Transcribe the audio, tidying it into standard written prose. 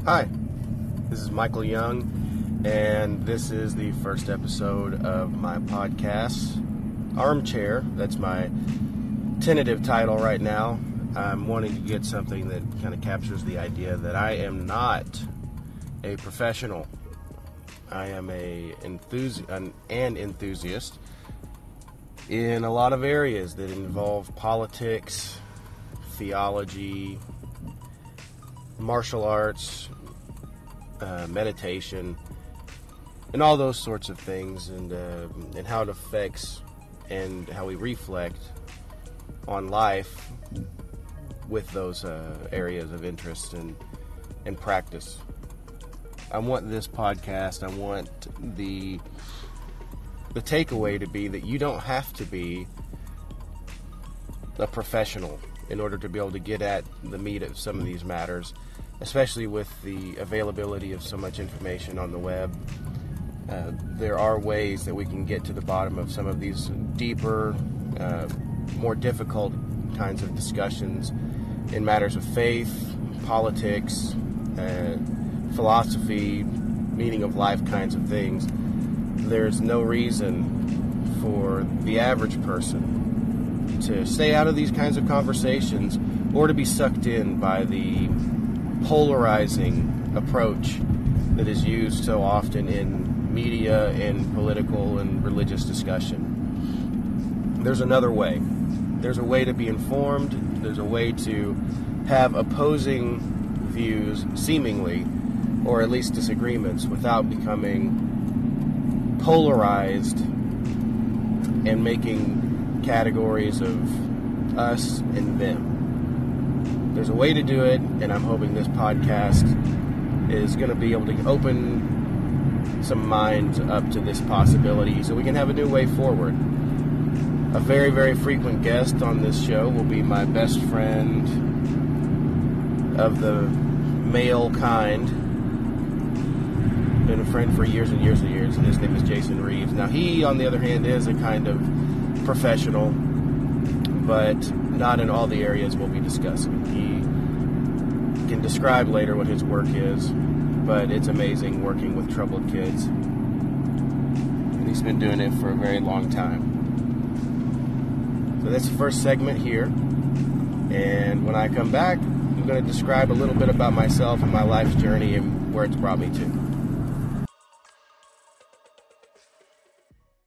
Hi, this is Michael Young, and this is the first episode of my podcast, Armchair. That's my tentative title right now. I'm wanting to get something that kind of captures the idea that I am not a professional. I am an enthusiast in a lot of areas that involve politics, theology, martial arts, meditation, and all those sorts of things, and how it affects and how we reflect on life with those areas of interest and practice. I want this podcast, I want the takeaway to be that you don't have to be a professional in order to be able to get at the meat of some of these matters, especially with the availability of so much information on the web. There are ways that we can get to the bottom of some of these deeper, more difficult kinds of discussions in matters of faith, politics, philosophy, meaning of life kinds of things. There's no reason for the average person to stay out of these kinds of conversations or to be sucked in by the polarizing approach that is used so often in media and political and religious discussion. There's another way. There's a way to be informed. There's a way to have opposing views, seemingly, or at least disagreements, without becoming polarized and making categories of us and them. There's a way to do it, and I'm hoping this podcast is going to be able to open some minds up to this possibility so we can have a new way forward. A very, very frequent guest on this show will be my best friend of the male kind. Been a friend for years and years and years, and his name is Jason Reeves. Now, he, on the other hand, is a kind of professional, but not in all the areas we'll be discussing. He can describe later what his work is, but it's amazing working with troubled kids. And he's been doing it for a very long time. So that's the first segment here. And when I come back, I'm going to describe a little bit about myself and my life's journey and where it's brought me to.